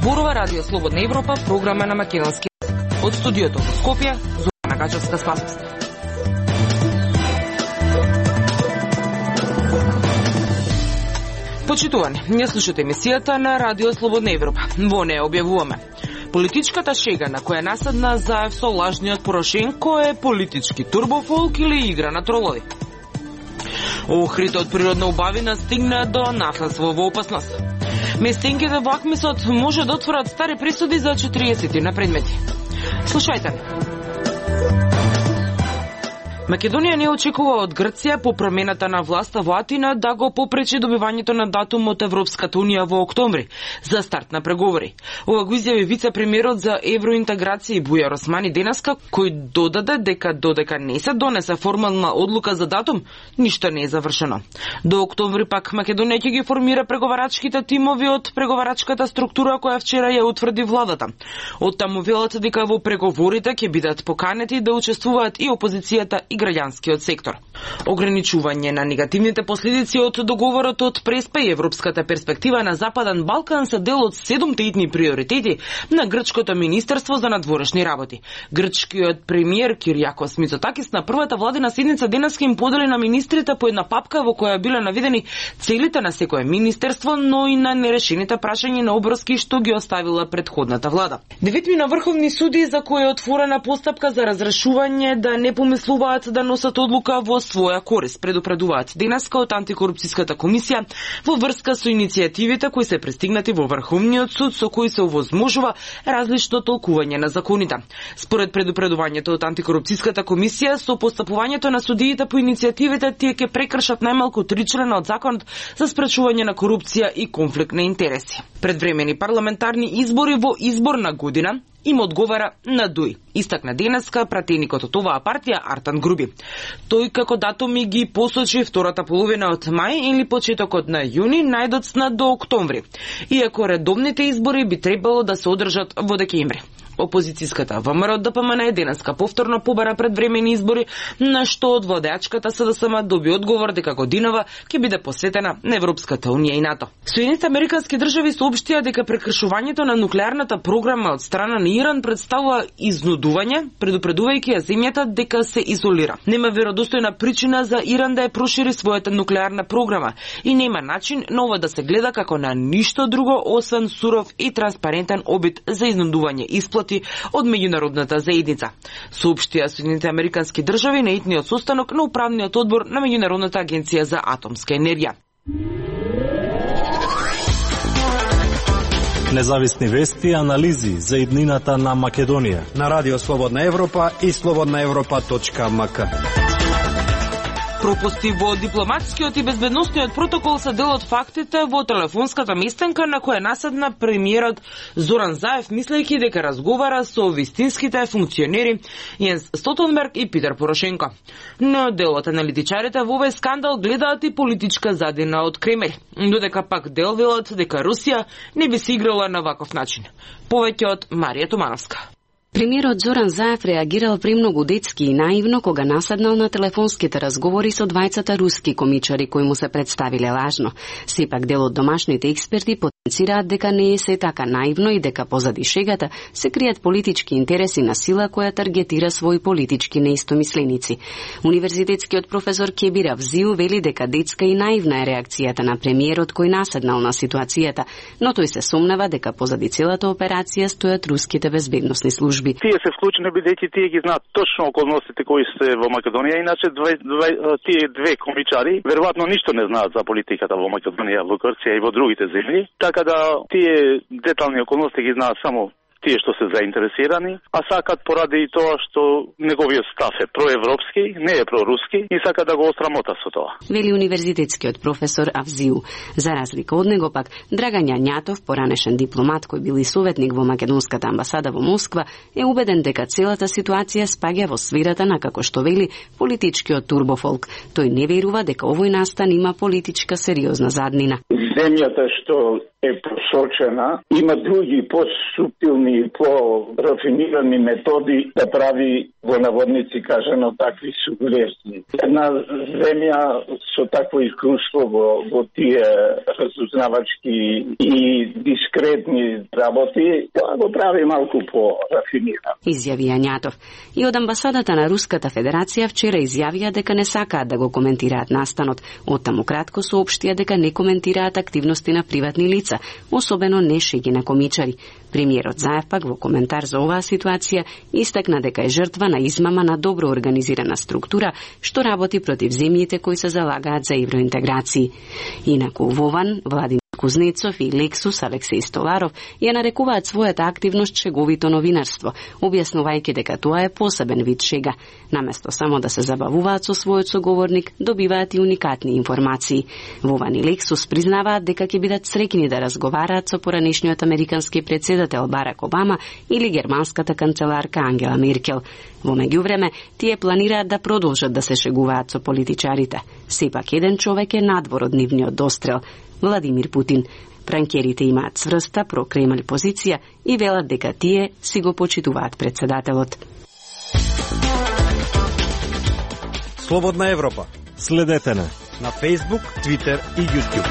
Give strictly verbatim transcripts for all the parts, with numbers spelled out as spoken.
Зборува Радио Слободна Европа, програма на македонски. Од студиото во Скопје, Зорана Гачевска Спасовска. Почитувани, ја слушате емисијата на Радио Слободна Европа. Во неја објавуваме: политичката шега на која насадна Заев со лажниот Порошенко е политички турбофолк или игра на тролови. Охрите од природна убавина стигна до наследство во опасност. Местенките во Акмисот може да отворат стари присуди за четириесет на предмети. Слушајте. Македонија не очекува од Грција по промената на власта во Атина да го попречи добивањето на датум од Европската унија во октомври за старт на преговори. Ова го изјави вице-премиерот за евроинтеграција Бујар Османи денеска, кој додаде дека додека не се донесе формална одлука за датум, ништо не е завршено. До октомври пак Македонија ќе ги формира преговарачките тимови од преговарачката структура која вчера ја утврди владата. Од таму велат дека во преговорите ќе бидат поканети да учествуваат и опозицијата и граѓанскиот сектор. Ограничување на негативните последици од договорот од Преспа и европската перспектива на Западен Балкан се дел од седумте итни приоритети на грчкото министерство за надворешни работи. Грчкиот премиер Киријакос Мицотакис на првата владина седница денеска им подели на министрите по една папка во која биле наведени целите на секое министерство, но и на нерешените прашања на обврски што ги оставила предходната влада. Деветмина врховни суди за кои е отворена постапка за разрешување да не помислуваат да носат одлука во своја корист, предупредуваат денеска од антикорупцијската комисија во врска со иницијативите кои се пристигнати во Врховниот суд со кои се овозможува различно толкување на законите. Според предупредувањето од антикорупцијската комисија, со постапувањето на судиите по иницијативите тие ќе прекршат најмалку три члена од законот за спречување на корупција и конфликт на интереси. Предвремени парламентарни избори во изборна година им одговара на Дуј, истакна денеска пратеникот од оваа партија Артан Груби. Тој како датуми ги посочи втората половина од мај или почетокот на јуни, најдоцна до октомври, иако редовните избори би требало да се одржат во декември. Опозицијската ВМРО ДПМН денеска повторно побара предвремени избори, на што од владеачката СДСМ доби одговор дека годинава ќе биде посветена на Европската унија и НАТО. Соединетите американски држави соопштија дека прекршувањето на нуклеарната програма од страна на Иран представува изнудување, предупредувајќи ја земјата дека се изолира. Нема веродостојна причина за Иран да ја прошири својата нуклеарна програма и нема начин на ова да се гледа како на ништо друго освен суров и транспарентен обид за изнудување исплати од меѓународната заедница. Соопштија Соединетите американски држави на итниот состанок на управниот одбор на Меѓународната агенција за атомска енергија. Независни вести и анализи за иднината на Македонија на Радио Слободна Европа и слободна европа точка ем ка. Пропусти во дипломатскиот и безбедносниот протокол се дел од фактите во телефонската местенка на која наседна премиерот Зоран Заев, мислејќи дека разговара со вистинските функционери Јенс Столтенберг и Питер Порошенко. Но дел од аналитичарите во овој скандал гледаат и политичка задина од Кремљ, додека пак дел велат дека Русија не би се играла на ваков начин. Повеќе од Марија Томановска. Премиерот Зоран Заев реагирал премногу детски и наивно кога насаднал на телефонските разговори со двајцата руски комичари кои му се представиле лажно. Сепак дел од домашните експерти потенцираат дека не е се така наивно и дека позади шегата се кријат политички интереси на сила која таргетира своји политички неистомисленици. Универзитетскиот професор Кебир Авзиу вели дека детска и наивна е реакцијата на премиерот кој наседнал на ситуацијата, но тој се сомнева дека позади целата операција стојат руските безбедносни служби. Тие се вклучени бидејќи тие ги знаат точно околностите кои се во Македонија, иначе две, две, тие две комичари веројатно ништо не знаат за политиката во Македонија, во Грција и во другите земји, така да тие детални околности ги знаат само тие што се заинтересирани, а сакат поради тоа што неговиот став е проевропски, не е проруски и сака да го осрамота со тоа. Вели универзитетскиот професор Авзиу. За разлика од него пак, Драган Јањатов, поранешен дипломат кој бил и советник во македонската амбасада во Москва, е убеден дека целата ситуација спаѓа во сферата на, како што вели, политичкиот турбофолк. Тој не верува дека овој настан има политичка сериозна заднина. Земјата што е посочена, има други по-субтилни и по-рафинирани методи да прави во наводници кажано такви сугестии. Една земја со такво искуство во, во тие разузнавачки и дискретни работи, тоа го прави малку по-рафинирано. Изјави Јањатов. И од амбасадата на Руската Федерација вчера изјавија дека не сакаат да го коментираат настанот. Оттаму кратко соопштија дека не коментираат активности на приватни лица, особено не шеги на комичари. Премиерот Заев пак во коментар за оваа ситуација истакна дека е жртва на измама на добро организирана структура што работи против земјите кои се залагаат за евроинтеграции. Инаку Вован, Владимир Кузнецов и Лексус Алексеј Столаров ја нарекуваат својата активност шеговито новинарство, објаснувајќи дека тоа е посебен вид шега. Наместо само да се забавуваат со својот соговорник, добиваат и уникатни информации. Вован и Лексус признаваат дека ќе бидат среќни да разговараат со поранешниот американски претседател Барак Обама или германската канцеларка Ангела Меркел. Во меѓувреме, тие планираат да продолжат да се шегуваат со политичарите. Сепак еден човек е надвор од нивниот дострел – Владимир Путин. Пранкерите имаат цврста прокремали позиција и велат дека тие си го почитуваат председателот. Слободна Европа. Следете на на Facebook, Twitter и YouTube.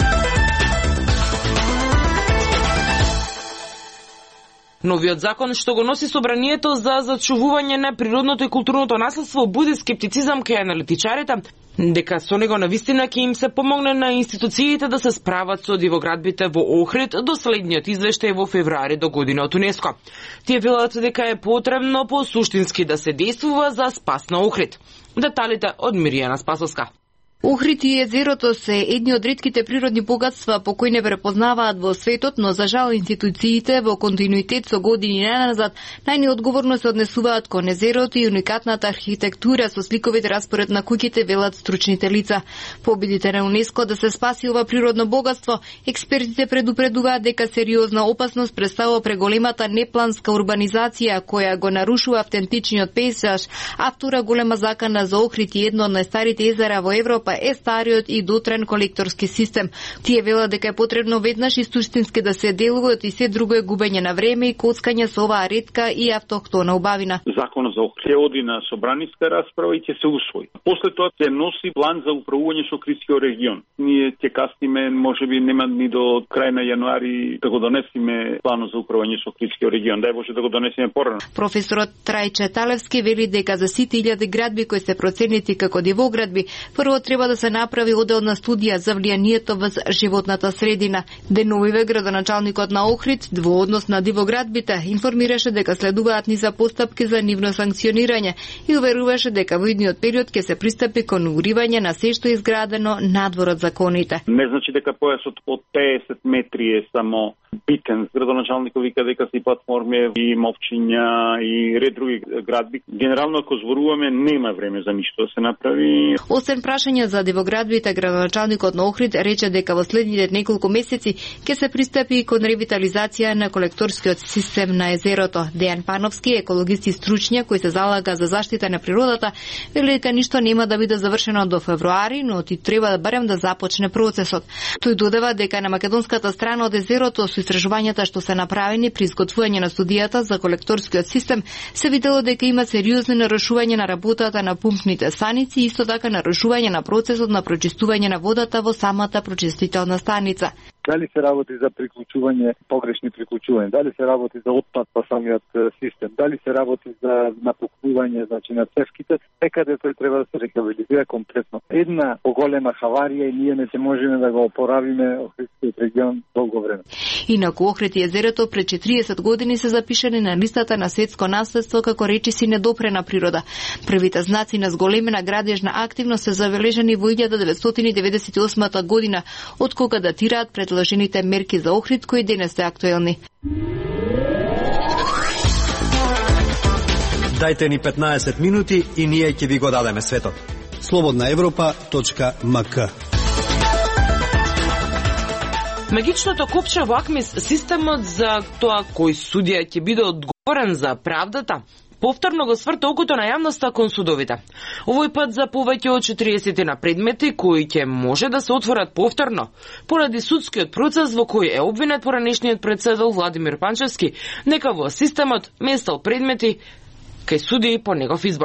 Новиот закон што го носи собранието за зачувување на природното и културното наследство буди скептицизам кај аналитичарите, дека со него навистина ќе им се помогне на институциите да се справат со дивоградбите во Охрид до следниот извештај во февруари до година од УНЕСКО. Тие велат дека е потребно посуштински да се действува за спас на Охрид. Деталите од Миријана Спасовска. Охрид и езерото се едни од ретките природни богатства по кои не препознаваат во светот, но за жал институциите во континуитет со години наназад најнеодговорно се однесуваат кон езерото и уникатната архитектура со сликовит распоред на куќите, велат стручните лица. По обидите на УНЕСКО да се спаси ова природно богатство, експертите предупредуваат дека сериозна опасност представува преголемата непланска урбанизација која го нарушува автентичниот пейзаж, а втора голема закана за Охрид и едно од најстарите езера во Европа е стариот и дотрен колекторски систем. Тие велат дека е потребно веднаш и суштински да се делуваат и се друго е губење на време и коцкање со оваа ретка и автохтона убавина. Законот за Охрид оди на собраниска расправа и ќе се усвои. После тоа се носи план за управување со Охридскиот регион. Ние ќе касниме, можеби нема ни до крај на јануари да го донесеме планот за управување со Охридскиот регион. Дај Боже да го донесеме порано. Професорот Трајче Талевски вели дека за сите илјади градби кои се проценети како дивоградби, прво треба да се направи оделна студија за влијанието врз животната средина. Деновиве градоначалникот на Охрид во однос на дивоградбите информираше дека следуваат низа постапки за нивно санкционирање и уверуваше дека во идниот период ќе се пристапи кон уривање на се што е изградено надвор од законите. Не значи дека појасот од петдесет метри е само битен. Градоначалникот вика дека се платформи и мовчиња и ред други градби. Генерално ако зборуваме нема време за ништо да се направи. Освен прашање за дивоградбите, градоначалникот на Охрид рече дека во следните неколку месеци ќе се пристапи и кон ревитализација на колекторскиот систем на езерото. Дејан Пановски, екологист и стручњак кој се залага за заштита на природата, вели дека ништо нема да биде завршено до февруари, но ти треба барем да започне процесот. Тој додава дека на македонската страна од езерото со истражувањата што се направени при изготвување на студијата за колекторскиот систем се видело дека има сериозно нарушување на работата на пумпните станици и исто така нарушување на процесот на прочистување на водата во самата прочистителна станица. Дали се работи за приклучување, погрешни приклучувања, дали се работи за отпад по самиот систем, дали се работи за напукнување, значи на цевките, секаде тој треба да се рехабилитира комплетно. Една поголема хаварија и ние не се можеме да го опоравиме Охридскиот регион долго време. Инаку Охрид и езерото пред четириесет години се запишани на листата на светско наследство како речиси недопрена природа. Првите знаци на зголемена градежна активност се забележани во илјада деветстотини деветдесет и осма година, од кога датираат предложените мерки за Охрид кои денес се актуелни. Дајте ни петнаесет минути и ние ќе ви го дадеме светот. слободна европа точка ем ка. Магичното копче во АКМИС, системот за тоа кој судија ќе биде одговорен за правдата, повторно го сврта окото на јавноста кон судовите. Овој пат за повеќе од четириесет на предмети кои ќе може да се отворат повторно, поради судскиот процес во кој е обвинет поранешниот председател Владимир Панчевски, дека во системот местал предмети кај суди по негов избор.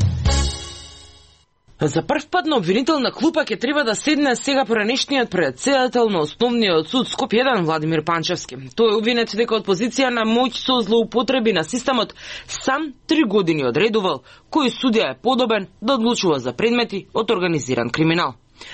За прв пат на обвинителна клупа ќе треба да седне сега поранешниот председател на Основниот суд Скопје еден Владимир Панчевски. Тој е обвинет дека од позиција на моќ со злоупотреби на системот сам три години одредувал кој судија е подобен да одлучува за предмети од организиран криминал.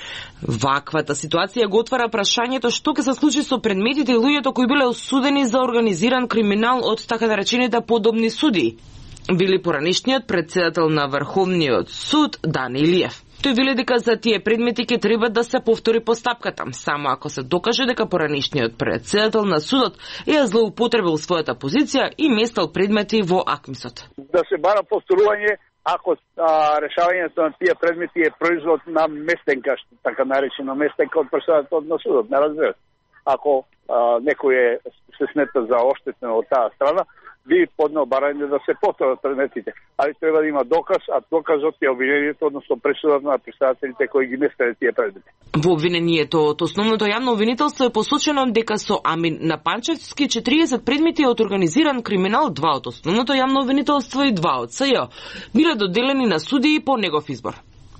Ваквата ситуација го отвара прашањето што ќе се случи со предметите и луѓето кои биле осудени за организиран криминал од така наречените подобни судии. Били поранешниот председател на Врховниот суд Дани Илиев. Тој вели дека за тие предмети ќе треба да се повтори постапката, само ако се докаже дека поранешниот председател на судот е злоупотребил својата позиција и местал предмети во АКМИСот. Да се бара повторување ако а, решавањето на тие предмети е производ на местенка, што така наречено местенка од председател на судот, не разбира. Ако а, некој е се смета за оштетен од таа страна, би поднел барање да се повторат предметите. Али треба да има доказ, а доказот е обвинението, односно пресудата на представителите кои ги местеле тие предмети. Во обвинението од основното јавно обвинителство е посочено дека со Амин на Панчевски четириесет предмети од организиран криминал, два од основното јавно обвинителство и два од СЈО, биле доделени на судии по негов избор.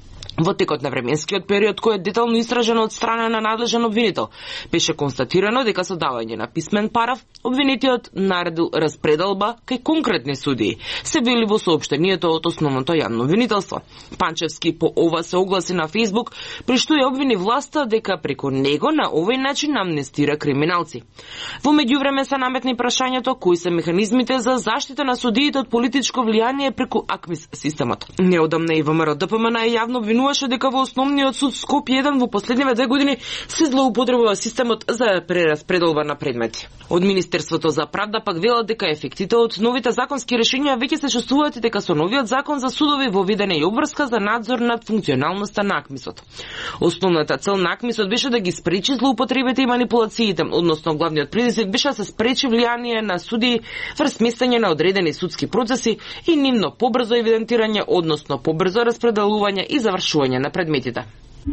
Во текот на временскиот период кој е детално истражен од страна на надлежен обвинител, беше констатирано дека со давање на писмен парав, обвинитиот наредил распределба кај конкретни судии, се вели во соопштението од основното јавно обвинителство. Панчевски по ова се огласи на Фејсбук, при што ја обвини власта дека преку него на овој начин амнестира криминалци. Во меѓувреме се наметни прашањето кои се механизмите за заштита на судиите од политичко влијание преку АКМИС системот. Неодамна и ВМРО Д П М Н е јавно обвинуваше дека во Основниот суд Скопје еден во последниве две години се злоупотребува системот за прераспределба на предмети. Од Министерството за правда пак велат дека ефектите од новите законски решенија веќе се чувствуваат и дека со новиот закон за судови воведена и обврска за надзор над функционалноста на АКМИСот. Основната цел на АКМИСот беше да ги спречи злоупотребите и манипулациите, односно главниот предизвик беше да се спречи влијание на судии врз местење на одредени судски процеси и нивно побрзо евидентирање, односно побрзо распределување и завршување на предметите.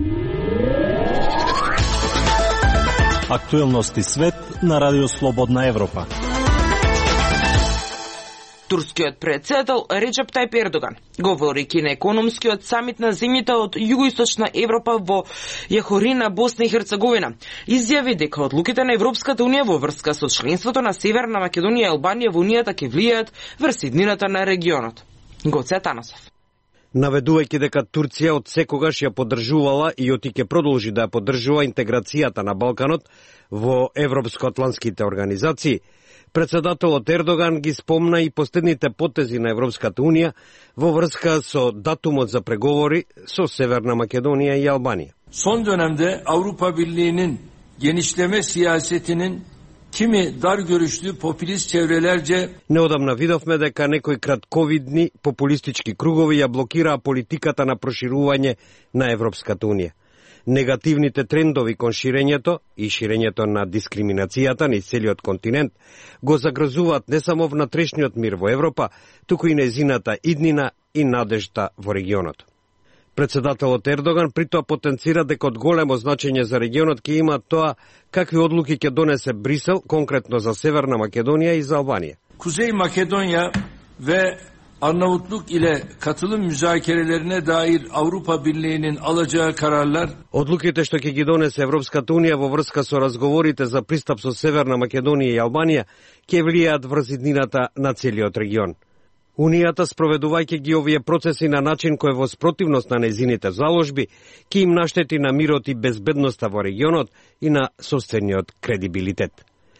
Актуелности свет на Радио Слободна Европа. Турскиот председател Реджеп Тајип Ердоган, говорејќи на економскиот самит на земјите од југоисточна Европа во Јахорина, Босна и Херцеговина, изјави дека одлуките на Европската унија во врска со членството на Северна Македонија и Албанија во унијата ќе влијаат врз иднината на регионот. Гоце Атанасов. Наведувајќи дека Турција од секогаш ја поддржувала и оти ќе продолжи да ја поддржува интеграцијата на Балканот во европско-атлантските организации, председателот Ердоган ги спомна и последните потези на Европската унија во врска со датумот за преговори со Северна Македонија и Албанија. Son dönemde Avrupa Birliği'nin genişleme siyasetinin kimi dar görüşlü popülist çevrelerce Неодамна видовме дека некои кратковидни популистички кругови ја блокираа политиката на проширување на Европската унија. Негативните трендови кон ширењето и ширењето на дискриминацијата на целиот континент го загрозуваат не само внатрешниот мир во Европа, туку и нејзината иднина и надежта во регионот. Председателот Ердоган притоа потенцира дека од големо значење за регионот ќе има тоа какви одлуки ќе донесе Брисел, конкретно за Северна Македонија и за Албанија. Kuzey Makedonya ve Arnavutluk ile katılım müzakerelerine dair Avrupa Birliği'nin alacağı kararlar Одлуките што ќе ги донесе Европската унија во врска со разговорите за пристап со Северна Македонија и Албанија ќе влијаат врз иднината на целиот регион. Унијата, спроведувајќи ги овие процеси на начин кој во спротивност на нејзините заложби, ќе им наштети на мирот и безбедноста во регионот и на собствениот кредибилитет.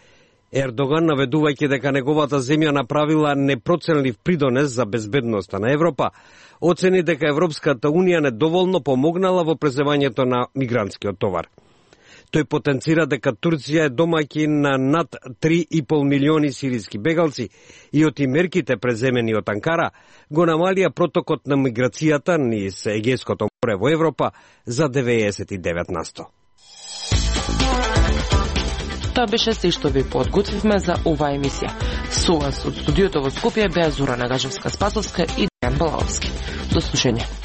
Ердоган, наведувајќи дека неговата земја направила непроценлив придонес за безбедноста на Европа, оцени дека Европската унија недоволно помогнала во преземањето на мигрантскиот товар. Тој потенцира дека Турција е домаќин на над три и пол милиони сириски бегалци и оти мерките преземени од Анкара го намалија протокот на миграцијата низ Егејското море во Европа за деветдесет и девет на сто. Тоа беше се што ви подготвивме за оваа емисија. Со вас од студиото во Скопје беа Зора Нагажевска-Спасовска и Дејан Балаовски. До слушање.